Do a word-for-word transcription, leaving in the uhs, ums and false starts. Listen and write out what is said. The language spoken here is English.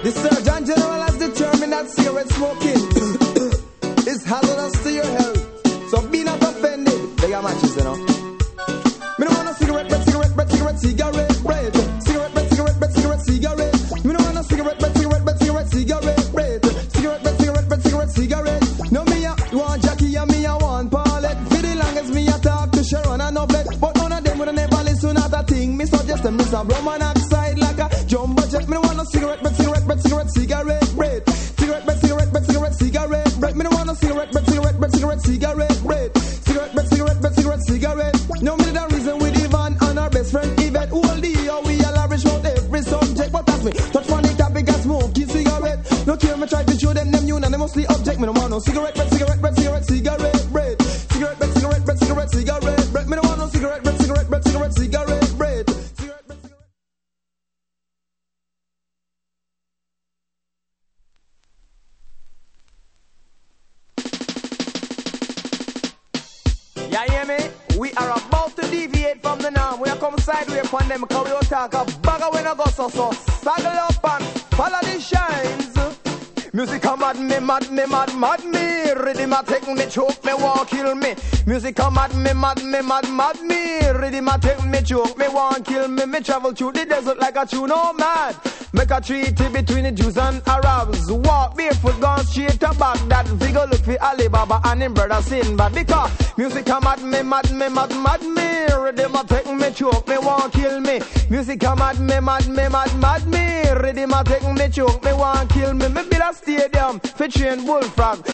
The Surgeon General has determined that cigarette smoking is hazardous to your health. So be not offended. They got matches, you know. Me don't want no cigarette, bread, cigarette, bread, cigarette, cigarette, bread. Cigarette, bread, cigarette, bread, cigarette, cigarette. Me don't want no cigarette, bread, cigarette, bread, cigarette, cigarette, bread. Cigarette, bread, cigarette, bread, cigarette, cigarette. No me a want Jackie and me a want Paulette. For the longest me a talk to Sharon and Novlet, but none of them would never listen to that thing. Me suggest them miss a rum monoxide like a jumbo jet. Me don't want no cigarette, bread, cigarette, bread, cigarette, cigarette, bread. Cigarette, bread, cigarette, bread, cigarette, cigarette, bread. Me don't want no cigarette, bread, cigarette, bread, cigarette, cigarette, bread. Cigarette, bread, cigarette, bread, cigarette, cigarette. No me the reason with Ivan and our best friend Yvette. All the year we all lavish out every subject, but that's me. Touch one topic and smoky cigarette. No care me try to show them them unanimously object. Me don't want no cigarette, bread, cigarette, bread, cigarette, cigarette, bread. Cigarette, bread, cigarette, bread, cigarette, cigarette, bread. Me don't want no cigarette, bread, cigarette, bread, cigarette, cigarette, bread. Cigarette, bread, cigarette. Yeah, hear me? We are about to deviate from the norm. We are come sideways upon them because we don't talk a bugger when I go so so. Saddle up and follow the shines. Music a mad me, mad me, mad, mad me. Rhythm a take me, choke me, won't kill me. Music a mad me, mad me, mad, mad me. Rhythm a take me, choke me, won't kill me. Me travel through the desert like a tune, oh mad. Make a treaty between the Jews and Arabs. Walk barefoot, gone straight to Baghdad. Figure look for Alibaba and him brother Sinbad. Because music a mad me, mad me, mad, mad me. Rhythm a take me, choke me, won't kill me. Music a mad me, mad me, mad, mad me. Rhythm a take me, choke me, won't kill me. Me build a stadium for train bullfrog.